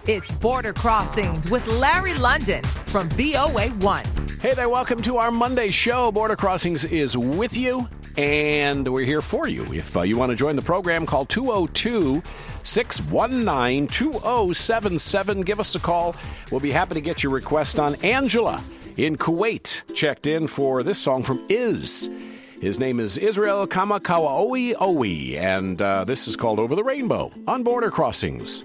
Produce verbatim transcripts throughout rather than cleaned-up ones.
It's Border Crossings with Larry London from V O A one. Hey there, welcome to our Monday show. Border Crossings is with you, and we're here for you. If uh, you want to join the program, call two oh two, six one nine, two oh seven seven. Give us a call. We'll be happy to get your request on. Angela in Kuwait checked in for this song from Iz. His name is Israel Kamakawaoi Owi, and uh, this is called Over the Rainbow on Border Crossings.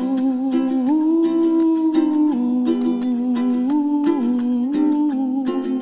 Ooh.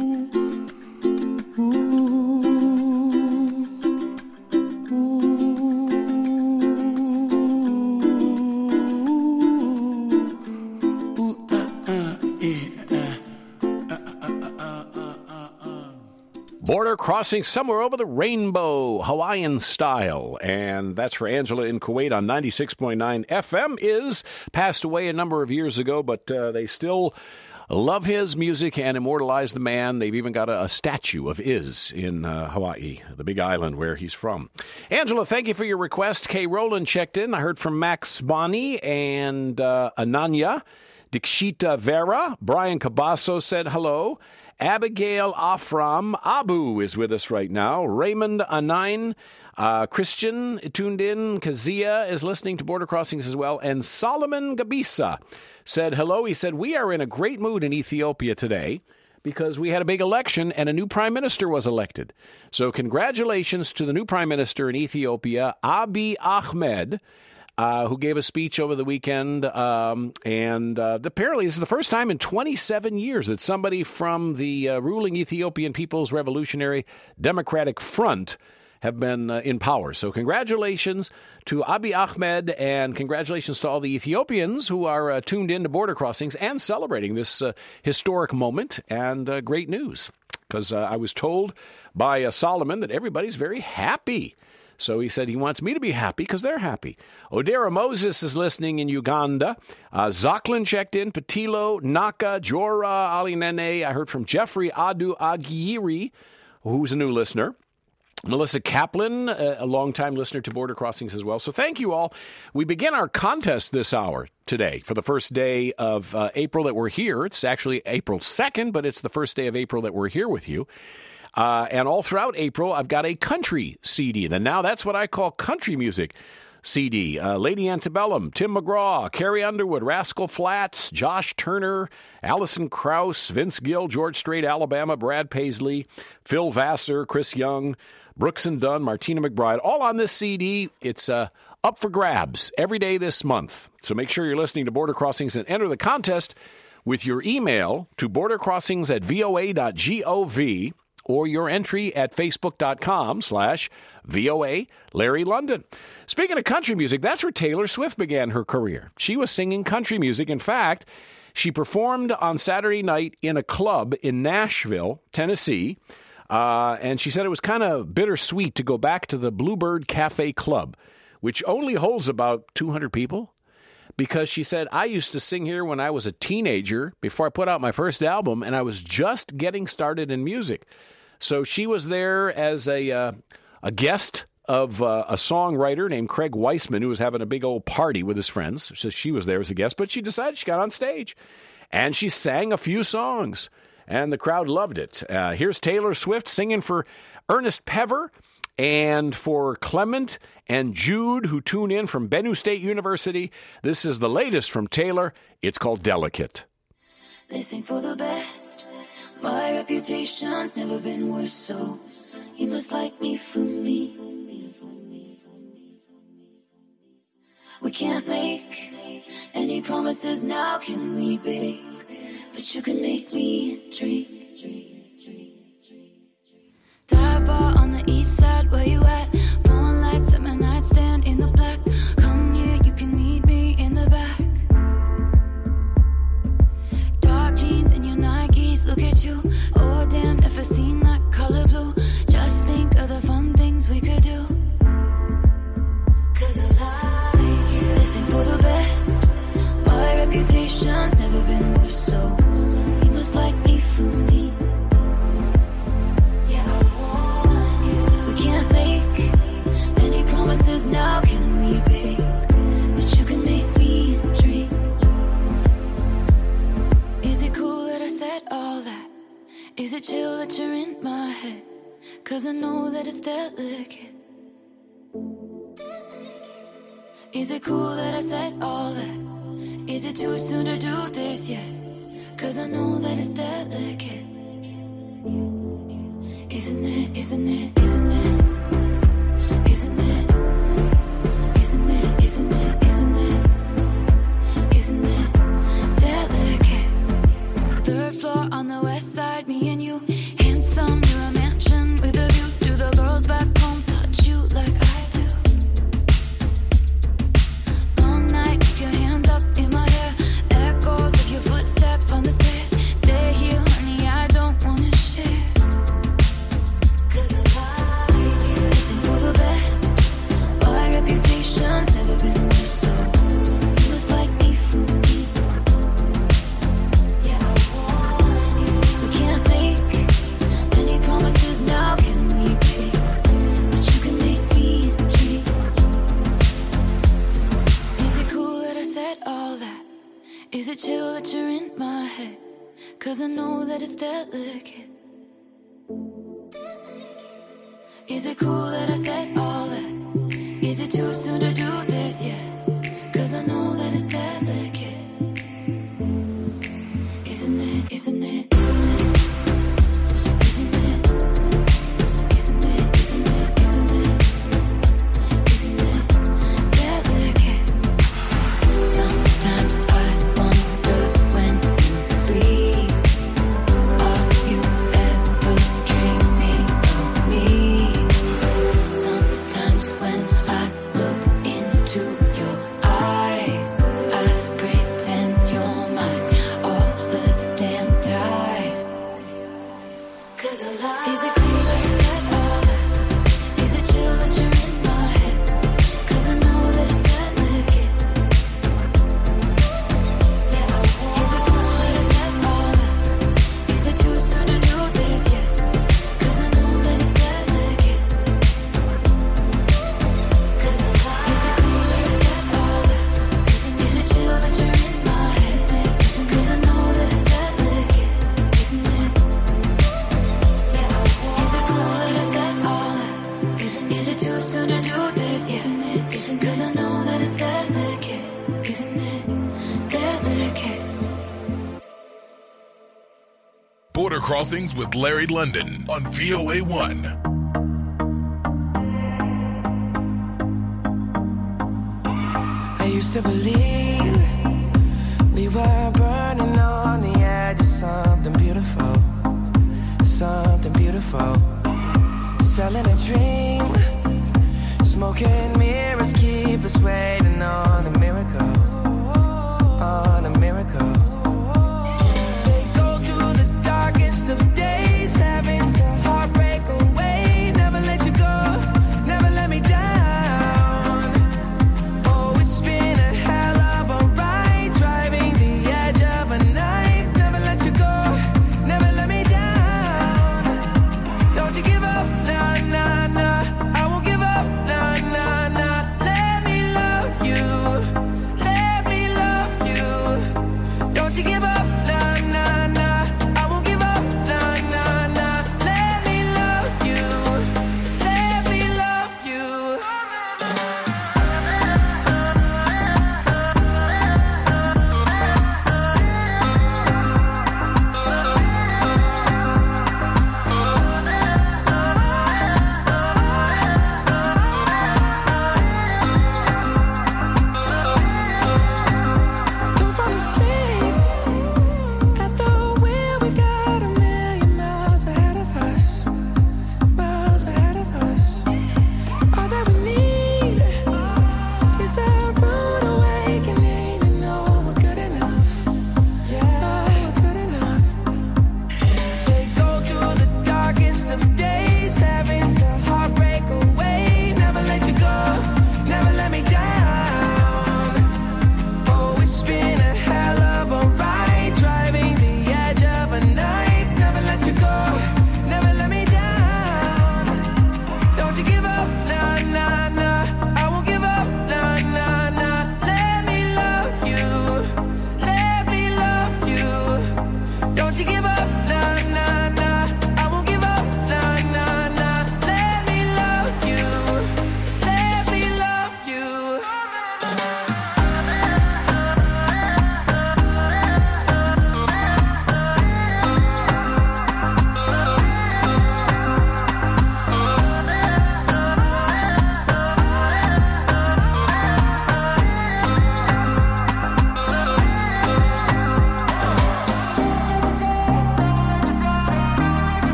Border crossing somewhere over the rainbow, Hawaiian style. And that's for Angela in Kuwait on ninety-six point nine F M. Is passed away a number of years ago, but uh, they still love his music and immortalize the man. They've even got a, a statue of Is in uh, Hawaii, the big island where he's from. Angela, thank you for your request. Kay Rowland checked in. I heard from Max Bonney and uh, Ananya. Dikshita Vera. Brian Cabasso said hello. Abigail Afram Abu is with us right now. Raymond Anine. Uh, Christian tuned in. Kazia is listening to Border Crossings as well. And Solomon Gabisa said hello. He said, we are in a great mood in Ethiopia today because we had a big election and a new prime minister was elected. So congratulations to the new prime minister in Ethiopia, Abiy Ahmed, uh, who gave a speech over the weekend. Um, and uh, apparently this is the first time in twenty-seven years that somebody from the uh, ruling Ethiopian People's Revolutionary Democratic Front have been uh, in power. So congratulations to Abiy Ahmed, and congratulations to all the Ethiopians who are uh, tuned in to Border Crossings and celebrating this uh, historic moment and uh, great news. Because uh, I was told by uh, Solomon that everybody's very happy. So he said he wants me to be happy because they're happy. Odera Moses is listening in Uganda. Uh, Zoklin checked in. Patilo, Naka, Jora, Ali Nene. I heard from Jeffrey Adu Aguirre, who's a new listener. Melissa Kaplan, a longtime listener to Border Crossings as well. So thank you all. We begin our contest this hour today for the first day of uh, April that we're here. It's actually April second, but it's the first day of April that we're here with you. Uh, and all throughout April, I've got a country C D. And now that's what I call country music C D. Uh, Lady Antebellum, Tim McGraw, Carrie Underwood, Rascal Flatts, Josh Turner, Allison Krauss, Vince Gill, George Strait, Alabama, Brad Paisley, Phil Vassar, Chris Young, Brooks and Dunn, Martina McBride, all on this C D. It's uh, up for grabs every day this month. So make sure you're listening to Border Crossings and enter the contest with your email to bordercrossings at voa dot gov or your entry at facebook.com slash VOA Larry London. Speaking of country music, that's where Taylor Swift began her career. She was singing country music. In fact, she performed on Saturday night in a club in Nashville, Tennessee. Uh, and she said it was kind of bittersweet to go back to the Bluebird Cafe Club, which only holds about two hundred people, because she said, I used to sing here when I was a teenager before I put out my first album, and I was just getting started in music. So she was there as a uh, a guest of uh, a songwriter named Craig Weissman, who was having a big old party with his friends. So she was there as a guest, but she decided she got on stage, and she sang a few songs. And the crowd loved it. Uh, here's Taylor Swift singing for Ernest Pever and for Clement and Jude, who tune in from Benue State University. This is the latest from Taylor. It's called Delicate. They sing for the best. My reputation's never been worse, so you must like me for me. We can't make any promises now, can we, babe? But you can make me dream, dream, dream, dream, dream. Dive bar on the east side, where you at? Phone lights at my nightstand in the black. Come here, you can meet me in the back. Dark jeans and your Nikes, look at you. Oh damn, never seen that color blue. Just think of the fun things we could do. Cause I like you. They sing for the best. My reputation's never been worse, so you must like me for me. Yeah, I want you. We can't make any promises now, can we, babe? But you can make me dream. Is it cool that I said all that? Is it chill that you're in my head? Cause I know that it's delicate. Is it cool that I said all that? Is it too soon to do this yet? Cause I know that it's delicate. Isn't it, isn't it, isn't it? Isn't it? Isn't it, isn't it, isn't it? Isn't it delicate? Third floor on the west side, me and you. Handsome, near a mansion with a view. Do the girls back home touch you like I do? Long night, keep your hands up in my hair. Echoes of your footsteps on the stairs. Stay here, honey, I don't wanna share. my head, 'cause I know that it's delicate. Is it cool that I said all that? Is it too soon to do this yet? 'Cause I know that it's delicate. Isn't it, isn't it, isn't it? Isn't it? Isn't it, isn't it, isn't it? Isn't it delicate? Sometimes I wonder when you sleep, are you ever dreaming of me? Sometimes when I look into your eyes, I pretend you're mine all the damn time. 'Cause I lie. Is it clear that I said all that? Is it chill that you're in my head? 'Cause I know that it's delicate. Yeah, I want. Is it cool that I said all that? Is it too soon to do this yet? 'Cause I know that it's delicate. 'Cause I lie. Is it cool that I said all that? Is it chill that you're in my head? 'Cause I know that it's delicate. Isn't it? Yeah, I want. Is it cool that I said all that? Is it too soon to do this yet? 'Cause I know that it's delicate. Isn't it delicate? Border Crossings with Larry London on V O A one. I used to believe we were burning on the edge of something beautiful, something beautiful. Selling a dream, smoking mirrors keep us waiting on a miracle, on a miracle. They go through the darkest of days, having to heartbreak away. Never let you go, never let me down. Oh, it's been a hell of a ride, driving the edge of a knife. Never let you go, never let me down. Don't you give up, nah, nah, nah. I won't give up, nah, nah, nah. Let me love you.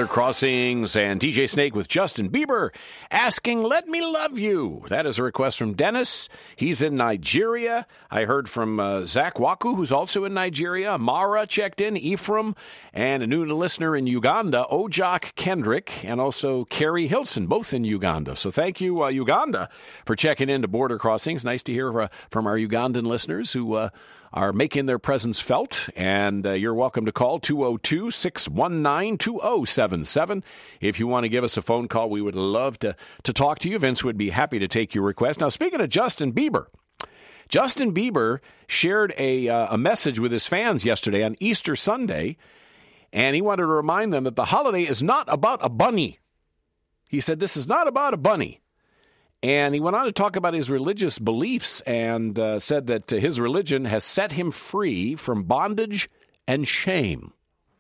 Border Crossings and D J Snake with Justin Bieber asking, "Let me love you." That is a request from Dennis. He's in Nigeria. I heard from uh, Zach Waku, who's also in Nigeria. Mara checked in, Ephraim, and a new listener in Uganda, Ojak Kendrick, and also Carrie Hilson, both in Uganda. So thank you, uh, Uganda, for checking in to Border Crossings. Nice to hear uh, from our Ugandan listeners who uh, are making their presence felt, and uh, you're welcome to call two oh two, six one nine, two oh seven seven. If you want to give us a phone call, we would love to, to talk to you. Vince would be happy to take your request. Now, speaking of Justin Bieber, Justin Bieber shared a, uh, a message with his fans yesterday on Easter Sunday, and he wanted to remind them that the holiday is not about a bunny. He said, this is not about a bunny. And he went on to talk about his religious beliefs and uh, said that uh, his religion has set him free from bondage and shame.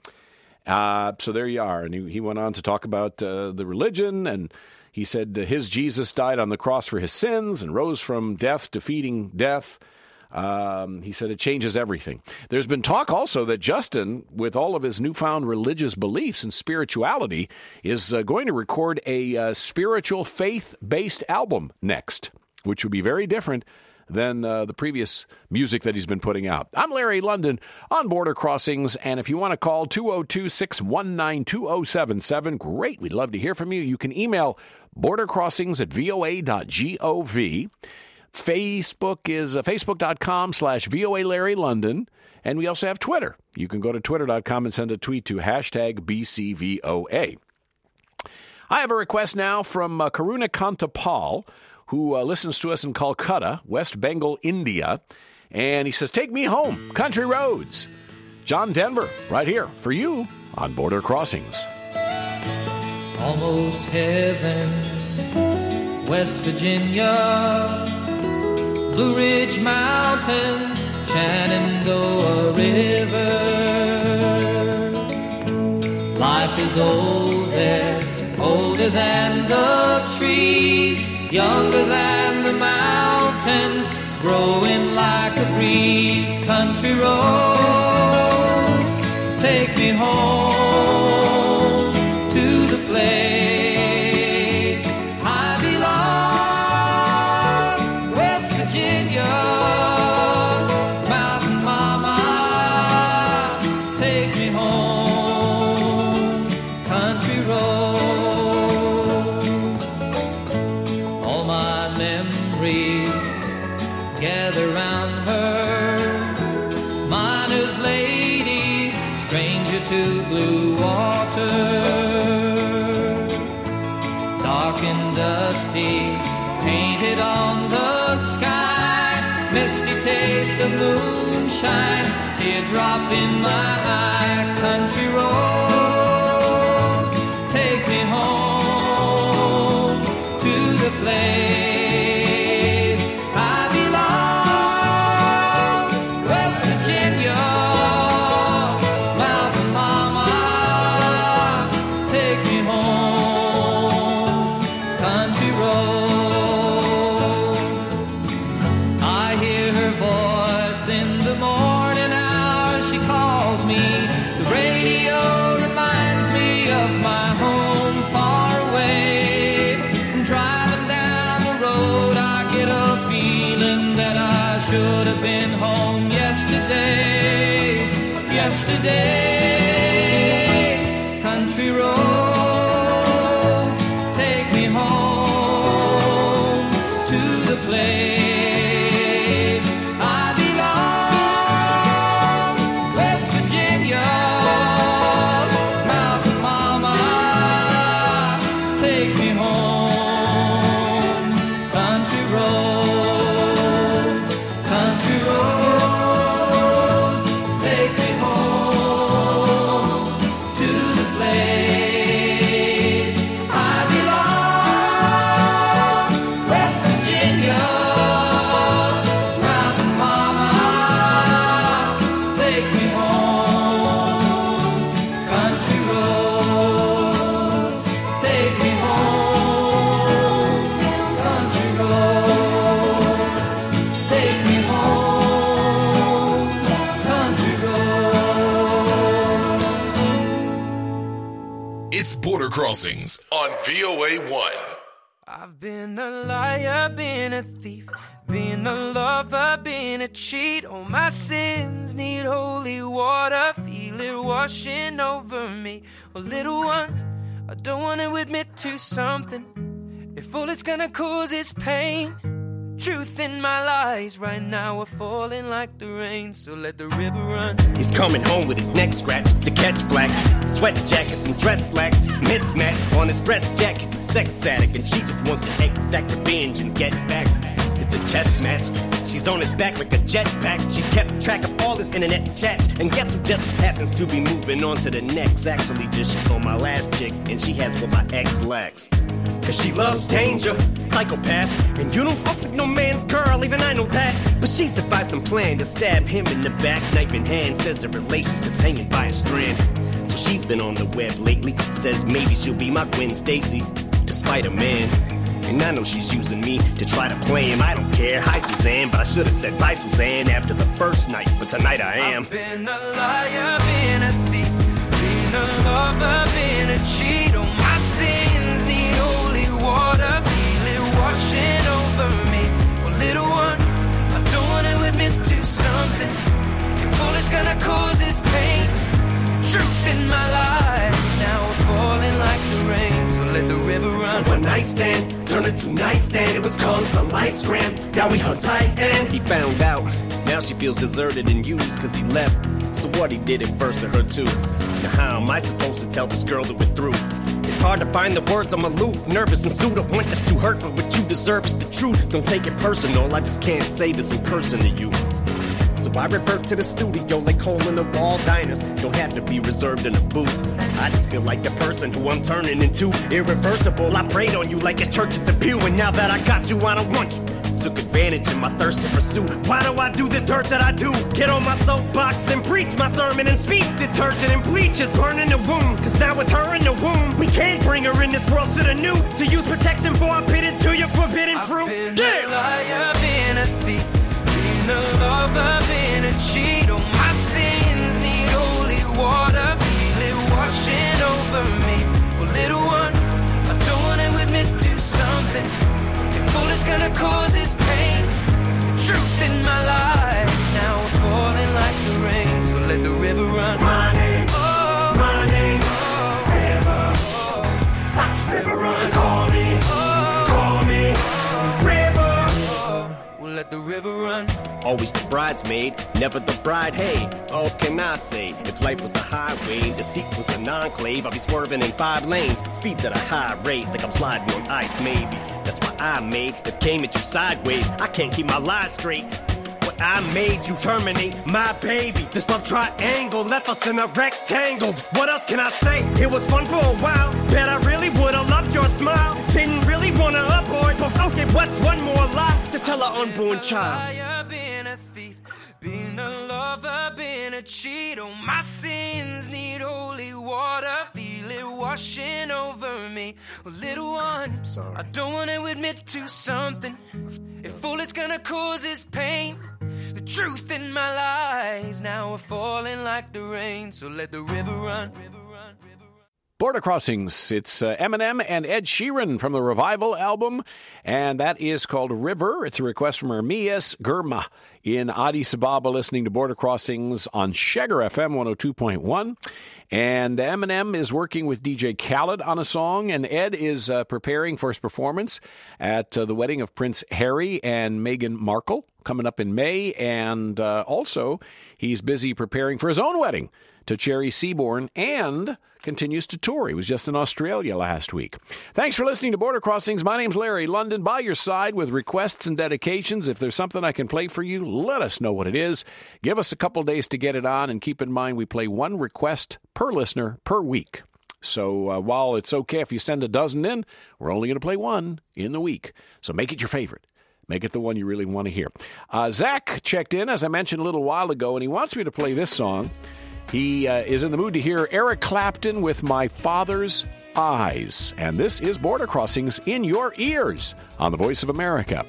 Uh, so there you are. And he, he went on to talk about uh, the religion, and he said uh, his Jesus died on the cross for his sins and rose from death, defeating death. Um, he said it changes everything. There's been talk also that Justin, with all of his newfound religious beliefs and spirituality, is uh, going to record a uh, spiritual faith-based album next, which would be very different than uh, the previous music that he's been putting out. I'm Larry London on Border Crossings, and if you want to call two oh two, six one nine, two oh seven seven, great, we'd love to hear from you. You can email bordercrossings at voa dot gov. Facebook is uh, facebook.com slash VOA Larry London. And we also have Twitter. You can go to twitter dot com and send a tweet to hashtag B C V O A. I have a request now from uh, Karuna Kantapal, who uh, listens to us in Calcutta, West Bengal, India. And he says, "Take me home, country roads." John Denver, right here for you on Border Crossings. Almost heaven, West Virginia, Blue Ridge Mountains, Shenandoah River. Life is old there, older than the trees, younger than the mountains, growing like a breeze. Country roads, take me home to the place to blue water, dark and dusty, painted on the sky, misty taste of moonshine, teardrop in my eye. Country roads, take me home to the place I belong, West Virginia. Yesterday, country roads, take me home to the place I belong, West Virginia, Mountain Mama, take me home, country roads, country roads. Take me home. Border Crossings on V O A one. I've been a liar, been a thief, been a lover, been a cheat. All my sins need holy water, feel it washing over me. Well, little one, I don't want to admit to something. If all it's gonna cause is pain, truth in my lies right now are falling like the rain, so let the river run. He's coming home with his neck scratched to catch flack. Sweat jackets and dress slacks, mismatch on his breast jack. He's a sex addict and she just wants to exact revenge and get back. It's a chess match. She's on his back like a jetpack. She's kept track of all his internet chats. And guess who just happens to be moving on to the next? Actually just shit on my last chick, and she has what my ex lacks. Cause she loves danger, psychopath. And you don't fuck with no man's girl, even I know that. But she's devised some plan to stab him in the back, knife in hand. Says the relationship's hanging by a strand. So she's been on the web lately. Says maybe she'll be my Gwen Stacy, despite a man. And I know she's using me to try to play him. I don't care. Hi, Suzanne, but I should have said bye, Suzanne, after the first night. But tonight I am. I've been a liar, been a thief, been a lover, been a cheat. All my sins need holy water, feel it washing over me. Well, little one, I don't want to admit to something. If all it's gonna cause is pain, the truth in my life now we're falling like the rain, so let the river run. One night stand, turn it to nightstand. It was calm, some lights gram. Now we hung tight and he found out. Now she feels deserted and used cause he left. So what, he did it first to her too. Now how am I supposed to tell this girl that we're through? It's hard to find the words, I'm aloof, nervous and sued. I want this to hurt, but what you deserve is the truth. Don't take it personal, I just can't say this in person to you. So I revert to the studio like hole in the wall diners. Don't have to be reserved in a booth. I just feel like the person who I'm turning into. Irreversible, I prayed on you like it's church at the pew. And now that I got you, I don't want you. Took advantage of my thirst to pursue. Why do I do this dirt that I do? Get on my soapbox and preach my sermon and speech. Detergent and bleach is burning the wound. Cause now with her in the womb, we can't bring her in this world to the new. To use protection for I bid into your forbidden fruit. I've been Damn. a liar, been a thief, been a lover, been a cheat. All my sins need holy water, feel it washing over me. Well, little one, I don't want to admit to something. If all it's gonna cause is pain, the truth in my life now we're falling like the rain, so let the river run. My name, Oh, my name's oh, River. oh, River runs, call me, call me, River. oh. Well, let the river run. Always the bridesmaid, never the bride. Hey, all can I say? If life was a highway and deceit was an enclave, I'd be swerving in five lanes, speeds at a high rate, like I'm sliding on ice maybe. That's why I made it came at you sideways. I can't keep my lies straight. What I made you terminate my baby. This love triangle left us in a rectangle. What else can I say? It was fun for a while. Bet I really would've loved your smile. Didn't really wanna abort, but okay, what's one more lie to tell an unborn child? Liar, been a thief, been a lover, been a cheat. Oh, my sins need holy water, feel it washing over me. Well, little one, Sorry. I don't want to admit to something. If all it's gonna cause is pain, the truth in my lies now are falling like the rain, so let the river run. Border Crossings. It's uh, Eminem and Ed Sheeran from the Revival album, and that is called River. It's a request from Ermias Gurma in Addis Ababa, listening to Border Crossings on Chegar F M one oh two point one. And Eminem is working with D J Khaled on a song, and Ed is uh, preparing for his performance at uh, the wedding of Prince Harry and Meghan Markle coming up in May. And uh, also, he's busy preparing for his own wedding to Cherry Seaborn and continues to tour. He was just in Australia last week. Thanks for listening to Border Crossings. My name's Larry London, by your side with requests and dedications. If there's something I can play for you, let us know what it is. Give us a couple days to get it on, and keep in mind we play one request per listener per week. So uh, while it's okay if you send a dozen in, we're only going to play one in the week. So make it your favorite. Make it the one you really want to hear. Uh, Zach checked in, as I mentioned a little while ago, and he wants me to play this song. He uh, is in the mood to hear Eric Clapton with My Father's Eyes. And this is Border Crossings in your ears on the Voice of America.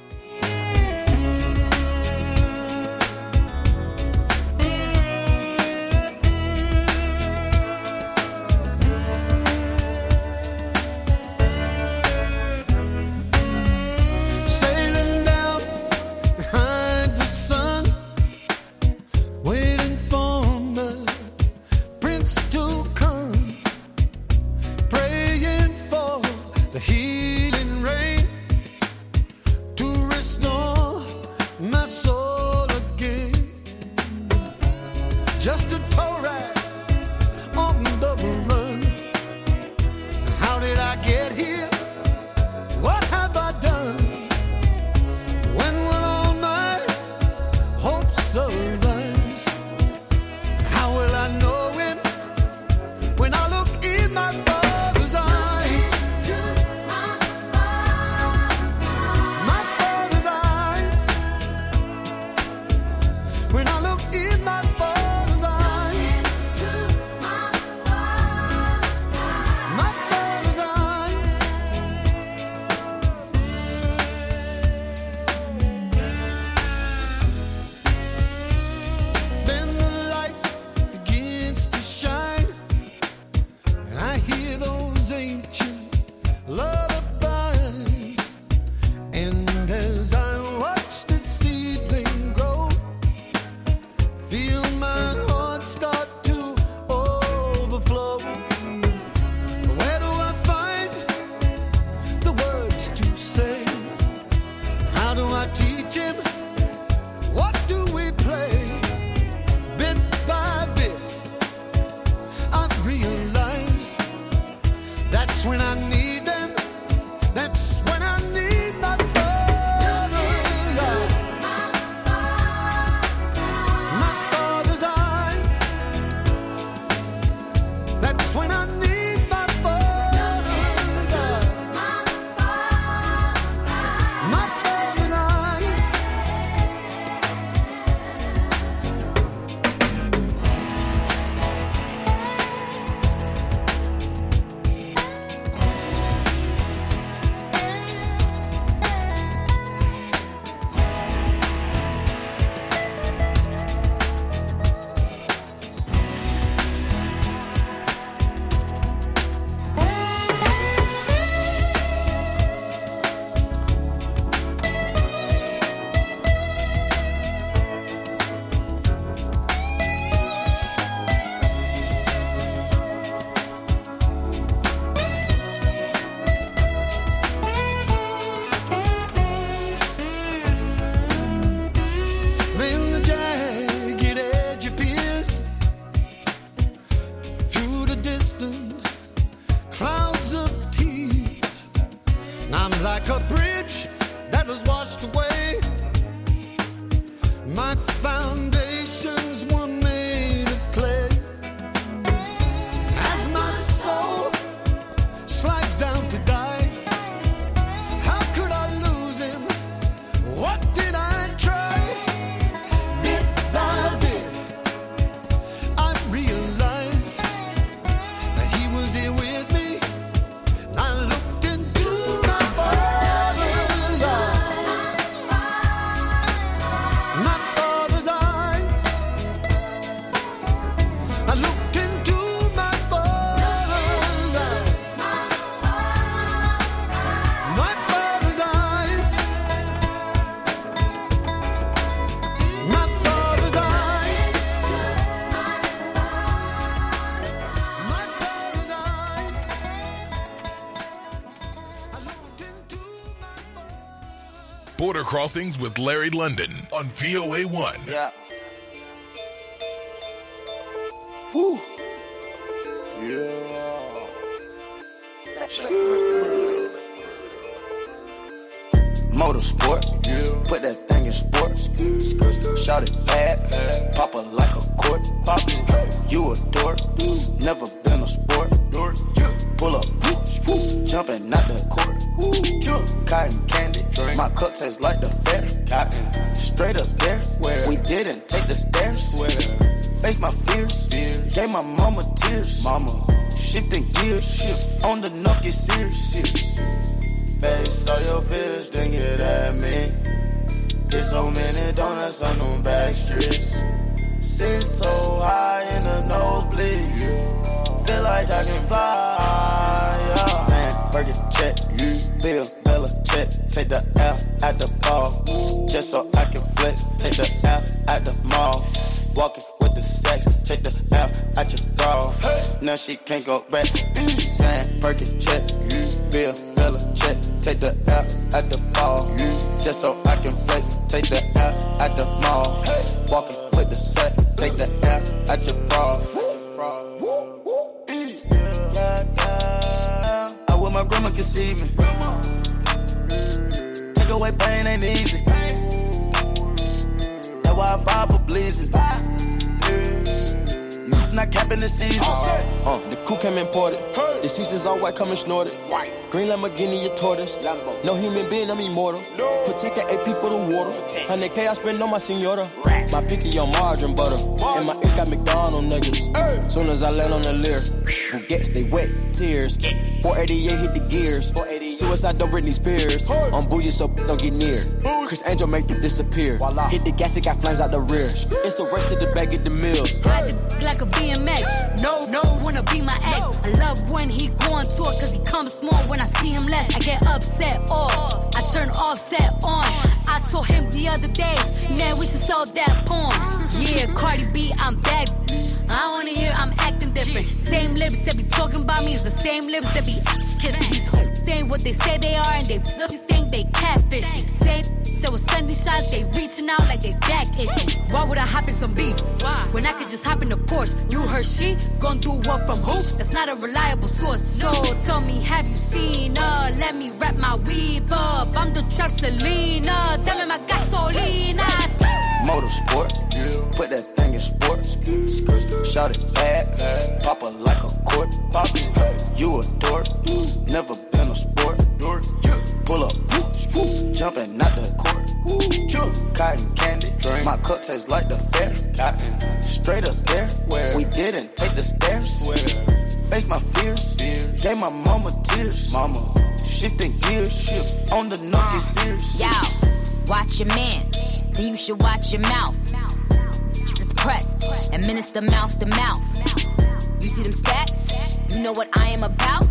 My foundations were made of clay. As my soul slides down to die, how could I lose him? What did I try? Bit by bit, I realized that he was here with me. I looked into my father's eyes, my father's eyes. I looked into my father's eyes, my father's eyes, my father's eyes, my father's eyes. I looked into my father's Border Crossings with Larry London on V O A one. Yeah. Woo. Yeah. Motorsport. Yeah. Put that thing in sports. Shout it bad. Pop it like a court. Pop it. You a dork. Never been a sport. Pull up. Jumping out the court. Cotton candy. My cup tastes like the fair. Straight up there. We didn't take the stairs. Face my fears. Gave my mama tears. Mama. Shifting gears. Shift on the nuck, get serious. Face all your fears, then get at me. There's so many donuts on them back streets. Sit so high in the nosebleeds. Feel like I can fly. Yeah. Saying, Burger check. Bill, Bella check. Take the L at the ball. Just so I can flex. Take the L at the mall. Walking with the sex. Take the L at your bra. Now she can't go back. Saying, Burger check. Bill, Bella check. Take the L at the ball. Just so I can flex. Take the L at the mall. Walking with the sex. Take the L at your bra. I wish my grandma could see me. Take away pain ain't easy. That's why I vibe with blazing. Not capping the season. Uh, the coupe came imported. The seasons all white, coming snorted. White. Green Lamborghini, your tortoise. Lambo. No human being, I'm immortal. No. Protect the A P for the water. one hundred K I spend on my senora. Racks. My pinky on margarine butter. Margin. And my ink got McDonald's niggas. Hey. Soon as I land on the Lear, who gets they wet tears. Yes. four eighty-eight hit the gears. Suicide, don't Britney Spears. Hey. I'm bougie, so don't get near. Bougie. Chris Angel make it disappear. Voila. Hit the gas, it got flames out the rear. It's a race to the back of the mills. Ride the like a B M X. No, no, wanna be my ex. I love when he go on tour, cause he comes small. When I see him less, I get upset off. I turn offset on. I told him the other day, man, we should sell that porn. Yeah, Cardi B, I'm back. I wanna hear I'm acting different. Same lips that be talking about me is the same lips that be kissing. These hoes saying what they say they are and they just think they catfishing. Same, so with Sunday shots, they reaching out like they back itching. Why would I hop in some beef? Why? When I could just hop in the Porsche. You heard she gon' do what from who? That's not a reliable source. So tell me, have you seen her? Let me wrap my weave up. I'm the trap Selena. Dame my gasolina. Motorsport, yeah. Put that thing in sports. Shout it bad, pop it like a court. Pop it. You a dork, never been a sport. Pull up, jumping out the court. Cotton candy, my cup tastes like the fair. Straight up there, we didn't take the stairs. Face my fears, gave my mama tears. Mama, shifting gears, shift on the nuck, get serious. Yo, watch your man, then you should watch your mouth. Just pressed, administer mouth to mouth. You see them stats? You know what I am about?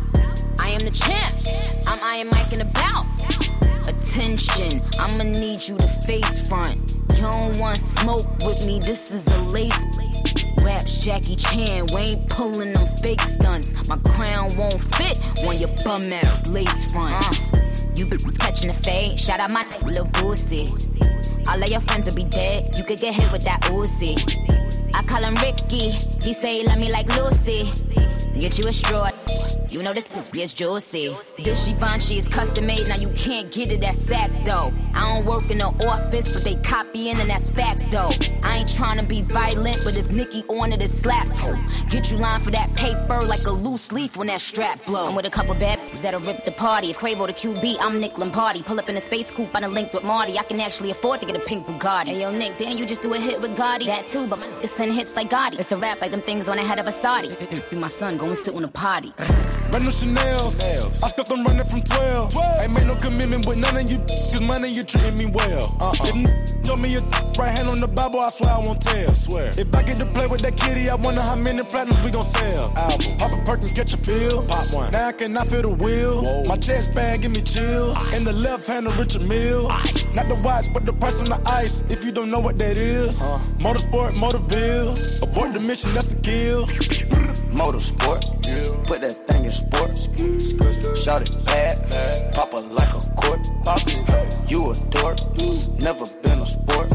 I am the champ. I'm Iron Mike and about. Attention, I'ma need you to face front. You don't want smoke with me, this is a lace. Raps Jackie Chan, we ain't pulling them fake stunts. My crown won't fit when your bum out lace fronts. Uh, you was catching the fade, shout out my little Boosie. All of your friends will be dead, you could get hit with that Uzi. I call him Ricky, he say he love me like Lucy. Get you a straw, You know this poopy is juicy. This Givenchy is custom made, now you can't get it at Saks though. I don't work in the office, but they copying and that's facts though. I ain't trying to be violent, but if Nicki on it, it slaps ho. Get you line for that paper like a loose leaf when that strap blow. I'm with a couple bad b****s that'll rip the party. If Quavo the Q B, I'm Nick Lombardi. Pull up in a space coupe, I done linked with Marty. I can actually afford to get a pink Bugatti. Hey yo Nick, didn't you just do a hit with Gotti? That too, but my niggas send hits like Gotti. It's a rap like them things on the head of a Saudi. Be my son, go and sit on a potty. Brand new Chanel's. I skipped them running from twelve. Ain't made no commitment with none of you, cause money you treating me well. Uh-uh. If n- show me your right hand on the Bible, I swear I won't tell. Swear. If I get to play with that kitty, I wonder how many platinums we gon' sell. Album. Pop a perk and catch a feel. Pop one. Now I cannot feel the wheel. Whoa. My chest bag give me chills. Aye. In the left hand of Richard Mille. Not the watch, but the price on the ice. If you don't know what that is. Uh. Motorsport, Motorville. Abort the mission, that's a kill. Motorsport, yeah. Put that thing in sports. Shout it bad, pop it like a court. You a dork, never been a sport.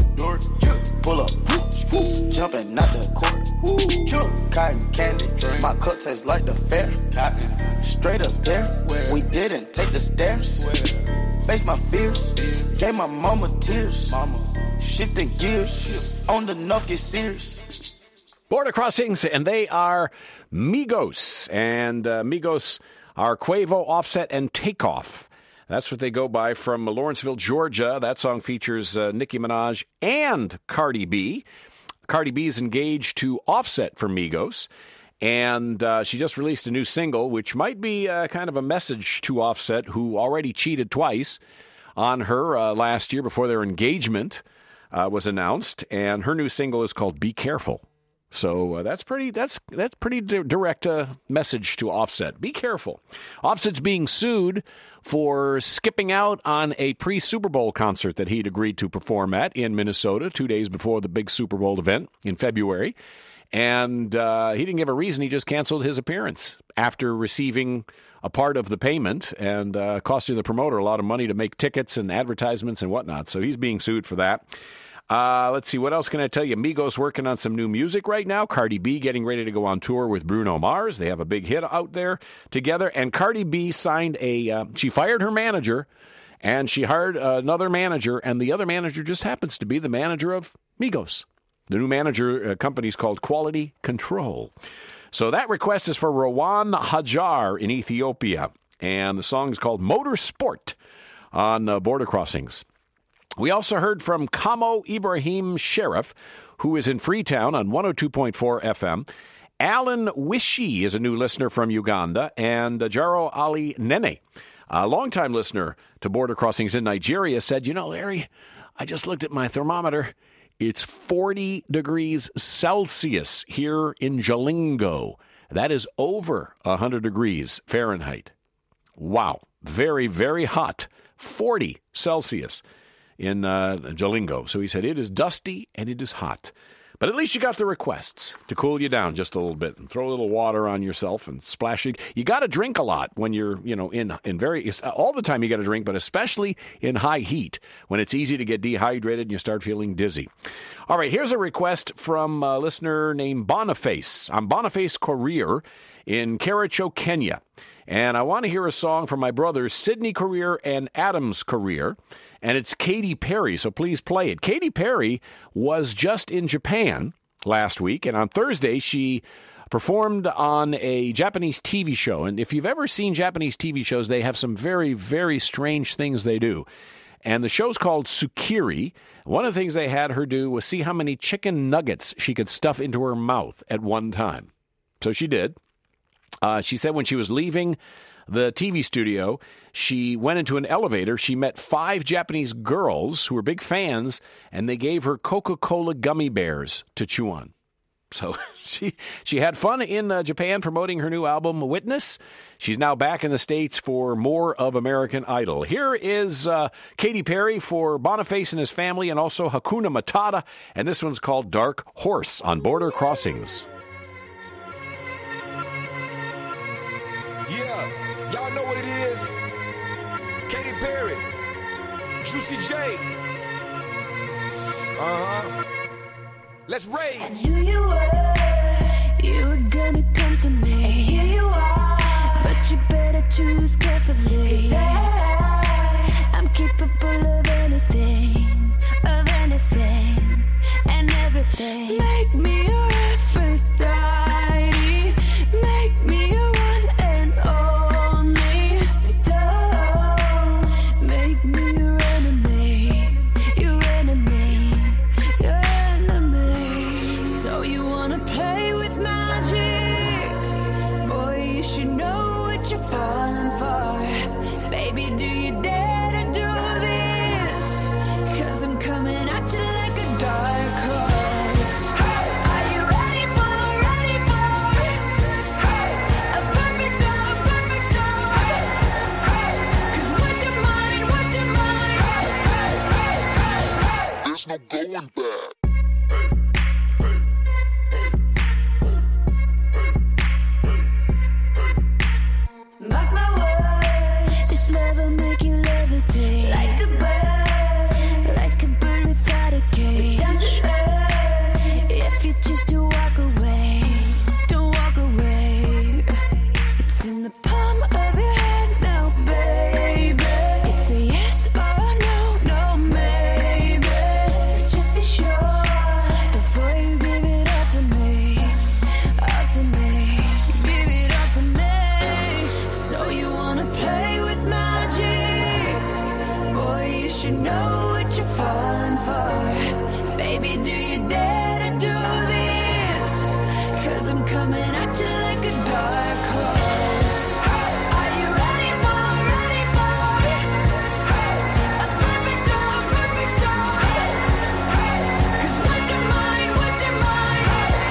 Pull up, jumping out the court. Cotton candy, my cup tastes like the fair. Straight up there, we didn't take the stairs. Face my fears, gave my mama tears. Shifting gears, on the nuff get serious. Border Crossings, and they are Migos. And uh, Migos are Quavo, Offset, and Takeoff. That's what they go by from Lawrenceville, Georgia. That song features uh, Nicki Minaj and Cardi B. Cardi B is engaged to Offset for Migos. And uh, she just released a new single, which might be uh, kind of a message to Offset, who already cheated twice on her uh, last year before their engagement uh, was announced. And her new single is called Be Careful. So uh, that's pretty. That's that's pretty di- direct uh, message to Offset. Be careful. Offset's being sued for skipping out on a pre-Super Bowl concert that he'd agreed to perform at in Minnesota two days before the big Super Bowl event in February, and uh, he didn't give a reason. He just canceled his appearance after receiving a part of the payment and uh, costing the promoter a lot of money to make tickets and advertisements and whatnot. So he's being sued for that. Uh, let's see, what else can I tell you? Migos working on some new music right now. Cardi B getting ready to go on tour with Bruno Mars. They have a big hit out there together. And Cardi B signed a, uh, she fired her manager, and she hired another manager, and the other manager just happens to be the manager of Migos. The new manager uh, company is called Quality Control. So that request is for Rowan Hajar in Ethiopia, and the song is called Motorsport on uh, Border Crossings. We also heard from Kamo Ibrahim Sheriff, who is in Freetown on one oh two point four F M. Alan Wishi is a new listener from Uganda, and Jaro Ali Nene, a longtime listener to Border Crossings in Nigeria, said, you know, Larry, I just looked at my thermometer. It's forty degrees Celsius here in Jalingo. That is over one hundred degrees Fahrenheit. Wow. Very, very hot. forty Celsius. In uh, Jalingo. So he said, it is dusty and it is hot. But at least you got the requests to cool you down just a little bit and throw a little water on yourself and splash it. You got to drink a lot when you're, you know, in, in very, all the time you got to drink, but especially in high heat when it's easy to get dehydrated and you start feeling dizzy. All right, here's a request from a listener named Boniface. I'm Boniface Courier in Kericho, Kenya. And I want to hear a song from my brothers, Sidney Courier and Adams Courier. And it's Katy Perry, so please play it. Katy Perry was just in Japan last week, and on Thursday she performed on a Japanese T V show. And if you've ever seen Japanese T V shows, they have some very, very strange things they do. And the show's called Tsukiri. One of the things they had her do was see how many chicken nuggets she could stuff into her mouth at one time. So she did. Uh, she said when she was leaving the T V studio, she went into an elevator. She met five Japanese girls who were big fans, and they gave her Coca-Cola gummy bears to chew on. So she she had fun in uh, Japan promoting her new album, Witness. She's now back in the States for more of American Idol. Here is uh, Katy Perry for Boniface and his family, and also Hakuna Matata, and this one's called Dark Horse on Border Crossings. Yeah, y'all know what it is. Katy Perry, Juicy J. Uh-huh. Let's rage. I knew you were, you were gonna come to me. And here you are, but But you better choose carefully. 'Cause I, I'm capable of anything, of anything, and everything. Make me your Aphrodite. Make me your one and only. Don't make me your enemy, your enemy, your enemy. So you wanna play with magic? Boy, you should know what you're falling for. Baby, do you dare to do this? 'Cause I'm coming at you like a dark horse. Are you ready for, ready for a perfect storm, perfect storm? 'Cause what's your mind, what's your mind? There's no going back. Mark my words, this love will make you levitate like a bird, like a bird without a cage. Down to earth, if you choose to walk away, don't walk away. It's in the palm of your hand now, baby. It's a yes or a no, no maybe. So just be sure before you give it all to me, all to me, give it all to me. So you wanna play with magic? Boy, you should know what you're falling for. Baby, do you dare to do this? 'Cause I'm coming at you like a dark horse. Are you ready for, ready for a perfect storm, perfect storm? 'Cause what's your mind, what's your mind?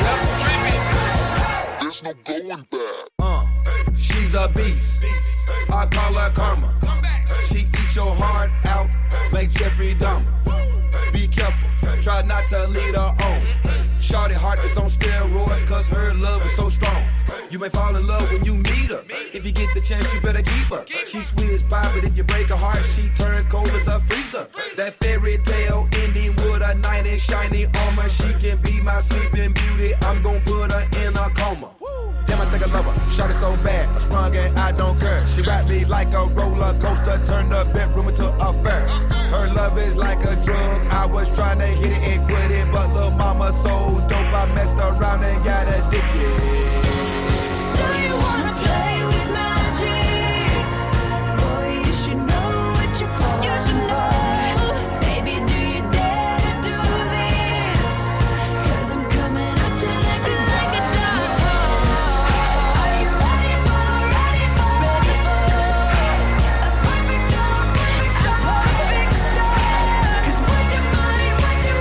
There's no going back. Uh, she's a beast. I call her karma. She eats your heart out like Jeffrey Dahmer. Be careful, try not to lead her on. Shawty heart is on steroids, cause her love is so strong. You may fall in love when you meet her. If you get the chance, you better keep her. She's sweet as pie, but if you break her heart, she turns cold as a freezer. That fairy tale ending with a knight in shiny armor. She can be my sleeping beauty. I'm gon' put her in a coma. Damn, I think I love her. Shot it so bad, I sprung and I don't care. She wrapped me like a roller coaster, turned the bedroom into a fair. Her love is like a drug. I was trying to hit it and quit it, but little mama so dope, I messed around and got addicted. So you wanna play with magic? Boy, you should know what you're falling for. Baby, do you dare to do this? 'Cause I'm coming at you like a, like a dark horse. Are you ready for, ready for, ready for a perfect storm, a perfect storm? 'Cause what's your mind, what's your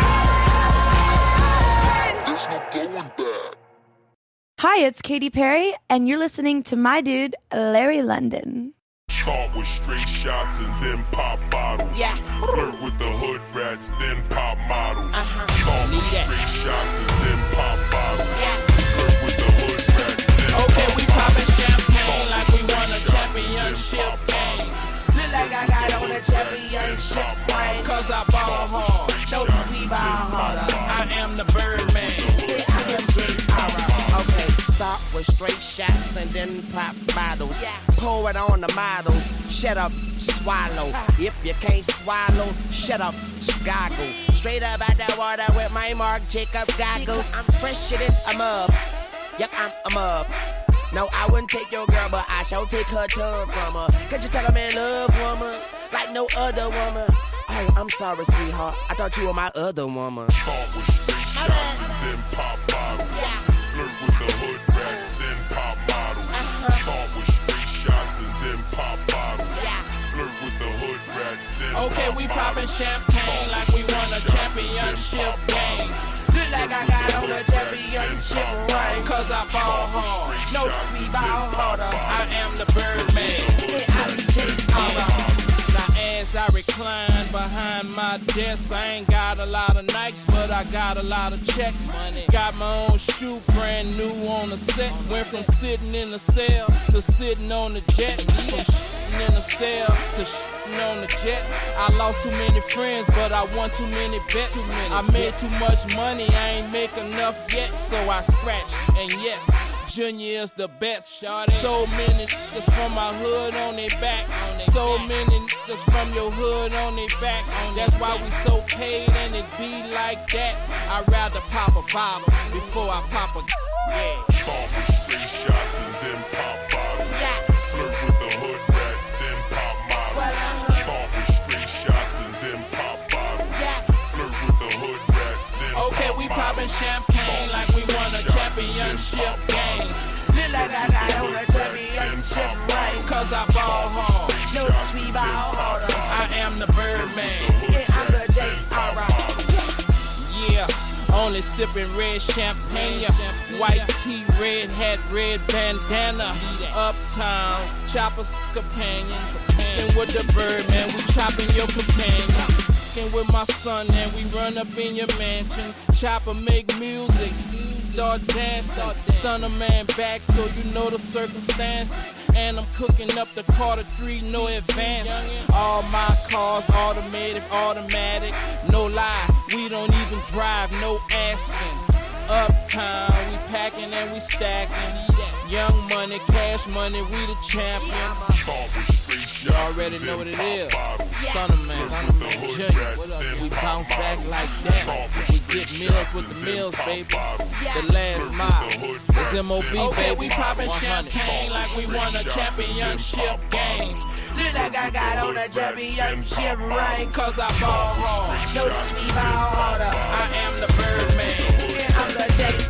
mind? There's no going back. Hi, it's Katy Perry, and you're listening to my dude, Larry London. Start with straight shots and then pop bottles. Yeah. Flirt with the hood rats, then pop models. Uh-huh. Start with Need straight it. shots and then pop bottles. Yeah. Flirt with the hood rats, then Okay, pop we bottles. poppin' champagne Start like with we won a straight shots championship and then pop game. bottles. Look like I got on a championship ring. Cause I ball hard, don't we ball harder. I am the Birdman. I am Big Ara. Okay, start with straight shots and then pop bottles. Pour it on the models. Shut up, swallow. If you can't swallow, shut up, goggle. Straight up out that water with my Marc Jacob goggles. I'm fresher than a mub. Yep, I'm a mub. No, I wouldn't take your girl, but I shall take her tongue from her. Could you tell I'm in love, woman? Like no other woman. Oh, I'm sorry, sweetheart. I thought you were my other woman. Start with straight shots and then pop bottles. Flirt with the hood rats, then pop models. Start with straight shots and then pop bottles. Flirt with the hood rats, then Okay, pop we bottles. poppin' champagne like we won a championship game. Look like I got on a championship ring. Cause I ball hard. No, we ball harder. I am the Birdman. Yeah, I'm Big Ara. Now as I recline behind my desk, I ain't got a lot of Nikes, but I got a lot of checks. Money. Got my own shoe, brand new on the set. Went from sitting in the cell to sitting on the jet. From shitting in the cell to shitting on the jet. I lost too many friends, but I won too many bets. Too many I made too much money, I ain't make enough yet, so I scratch. And yes, Junior is the best. Shorty. So many niggas from my hood on their back. So many niggas from your hood on their back. That's why we so paid and it be like that. I'd rather pop a bottle before I pop a yeah. Start with straight shots and then pop bottles. Yeah. Flirt with the hood rats, then pop models. Start with straight shots and then pop bottles. Yeah. Flirt with the hood rats, then okay, pop we models. poppin' champagne like we won a championship game. Look like I got on a championship ring. Cause I ball hard. No, we ball harder. I am the Birdman. Yeah, I'm the J R. Yeah, only sipping red champagne. White tee, red hat, red bandana. Uptown, choppers companion. And with the Birdman, we chopping your companion. And with my son, and we run up in your mansion. Chopper make music. Start dancing, stun a man back so you know the circumstances. And I'm cooking up the Carter three, no advance. All my cars automated, automatic, no lie. We don't even drive, no asking. Uptown, we packing and we stacking. Young money, cash money, we the champion. You already know what it is. Son of man, son of man, Junior, what up? We bounce back like that. We get meals with the meals, baby. The last mile is M O B, baby. Okay, we poppin' champagne like we won a championship game. Look like I got on a championship ring. Cause I ball hard. No, we ball harder. I am the Birdman. Yeah, I'm the J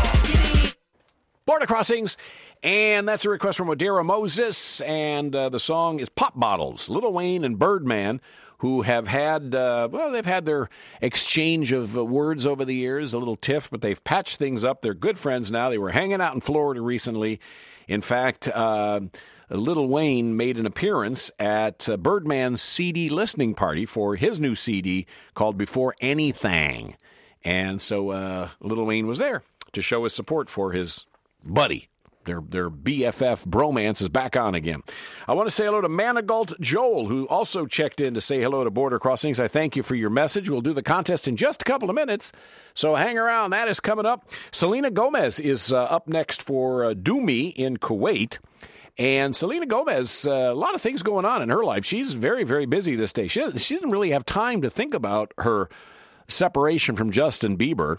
R. Border Crossings. And that's a request from Odera Moses, and uh, the song is Pop Bottles. Lil Wayne and Birdman, who have had, uh, well, they've had their exchange of uh, words over the years, a little tiff, but they've patched things up. They're good friends now. They were hanging out in Florida recently. In fact, uh, Lil Wayne made an appearance at uh, Birdman's C D listening party for his new C D called Before Anything. And so uh, Lil Wayne was there to show his support for his buddy. Their their B F F bromance is back on again. I want to say hello to Manigault Joel, who also checked in to say hello to Border Crossings. I thank you for your message. We'll do the contest in just a couple of minutes, so hang around. That is coming up. Selena Gomez is uh, up next for uh, Do Me in Kuwait. And Selena Gomez, uh, a lot of things going on in her life. She's very, very busy this day. She, she doesn't really have time to think about her separation from Justin Bieber.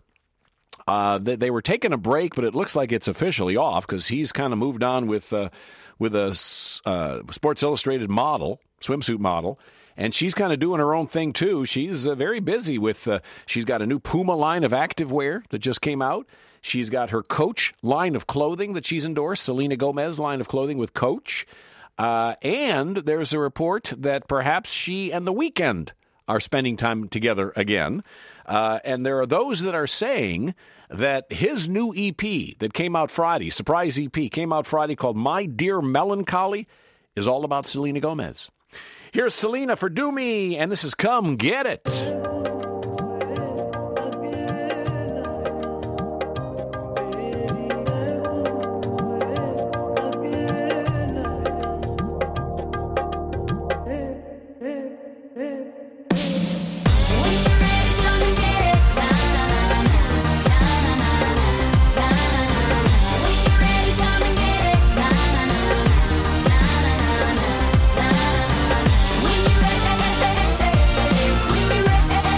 Uh, they, they were taking a break, but it looks like it's officially off because he's kind of moved on with uh, with a uh, Sports Illustrated model, swimsuit model, and she's kind of doing her own thing too. She's uh, very busy with. Uh, she's got a new Puma line of activewear that just came out. She's got her Coach line of clothing that she's endorsed, Selena Gomez line of clothing with Coach, uh, and there's a report that perhaps she and The Weeknd are spending time together again. Uh, and there are those that are saying that his new E P that came out Friday, surprise E P, came out Friday called My Dear Melancholy, is all about Selena Gomez. Here's Selena for Do Me, and this is Come Get It. When you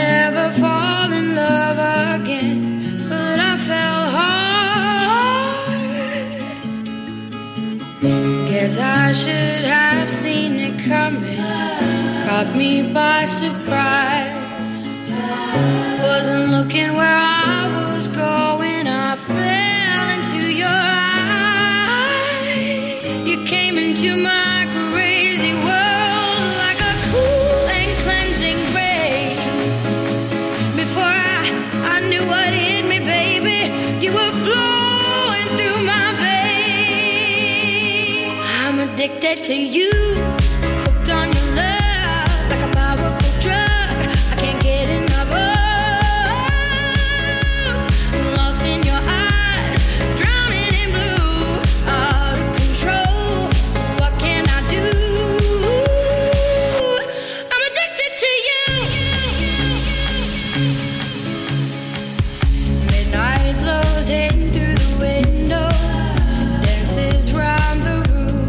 never fall in love again, but I fell hard. Guess I should have seen it coming, caught me by surprise. Wasn't looking where I was going, I fell into your eyes. You came into my crazy world like a cool and cleansing rain. Before I, I knew what hit me, baby, you were flowing through my veins. I'm addicted to you, hooked on your love like a powerful drug. I can't get enough of. Lost in your eyes, drowning in blue, out of control. What can I do? I'm addicted to you. Midnight blows in through the window, dances round the room.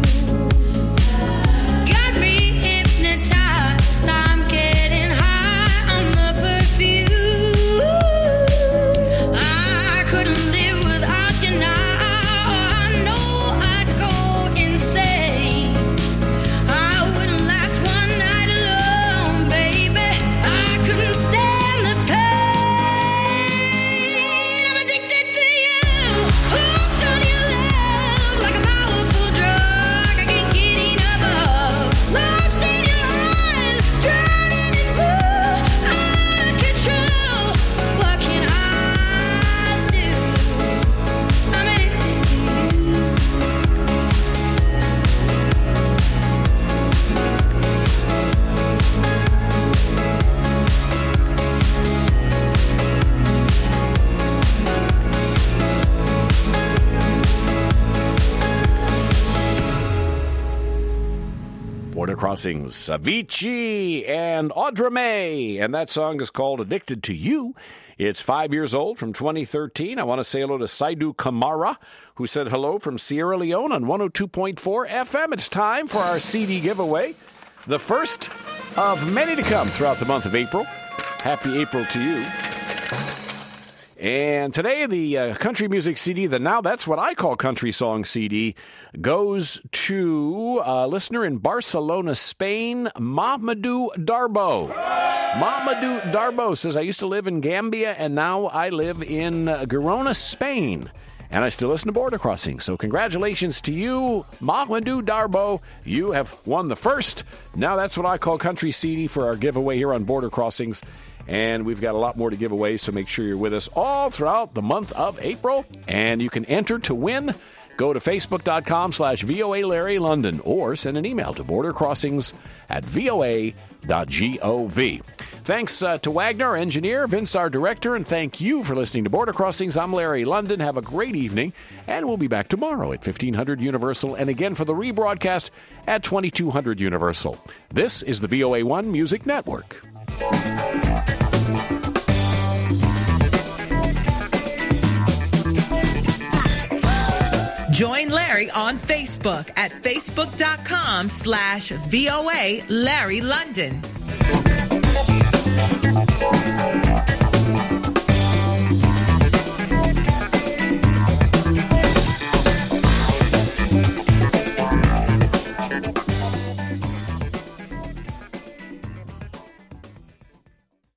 Got me hypnotized, I'm getting high on the perfume. I couldn't live without you now, I know I'd go insane. I wouldn't last one night alone, baby, I couldn't stand the pain. I'm addicted to you, hooked on your love like a powerful drug. I can't get enough of. Lost in your eyes, drowning in blue, out of control. What can I do? I'm addicted to you. Border Crossings, Avicii and Audra May. And that song is called Addicted to You. It's five years old, from twenty thirteen. I want to say hello to Saidu Kamara, who said hello from Sierra Leone on one oh two point four F M. It's time for our C D giveaway, the first of many to come throughout the month of April. Happy April to you. And today, the uh, country music C D, the Now That's What I Call Country Song C D, goes to a listener in Barcelona, Spain, Mamadou Darbo. Mamadou Darbo says, I used to live in Gambia, and now I live in uh, Girona, Spain. And I still listen to Border Crossing. So congratulations to you, Mamadou Darbo. You have won the first Now That's What I Call Country C D for our giveaway here on Border Crossings. And we've got a lot more to give away, so make sure you're with us all throughout the month of April. And you can enter to win. Go to facebook.com slash VOA Larry London or send an email to bordercrossings at voa dot gov. Thanks uh, to Wagner, our engineer, Vince, our director, and thank you for listening to Border Crossings. I'm Larry London. Have a great evening, and we'll be back tomorrow at fifteen hundred Universal and again for the rebroadcast at twenty-two hundred Universal. This is the V O A one Music Network. Join Larry on Facebook at facebook.com slash VOA Larry London.